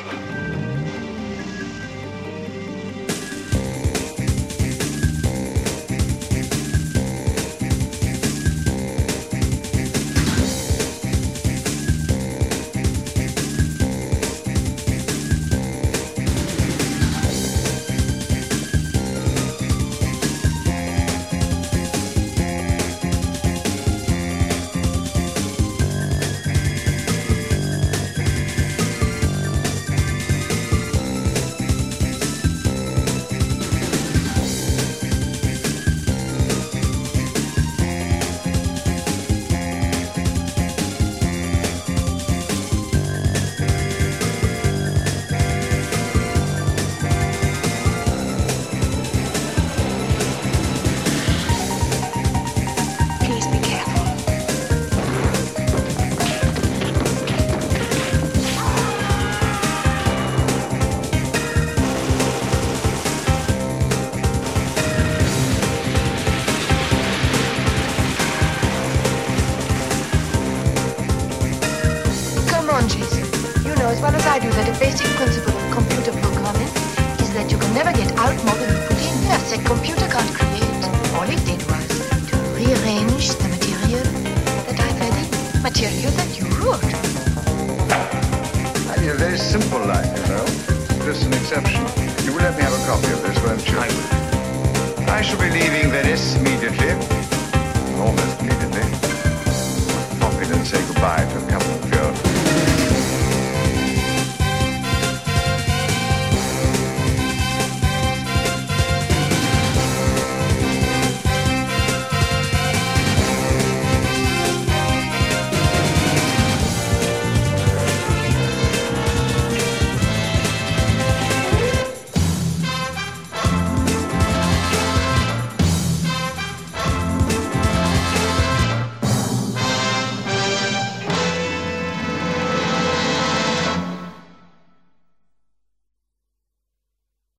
As well as I do that a basic principle of computer programming is that you can never get out more than you put in. Yes, a computer can't create. All it did was to rearrange the material that I fed in, material that you wrote. I lead a very simple life, you know. Just an exception. You will let me have a copy of this, won't you? I shall be leaving Venice immediately. Almost immediately. Pop in and say goodbye to a couple of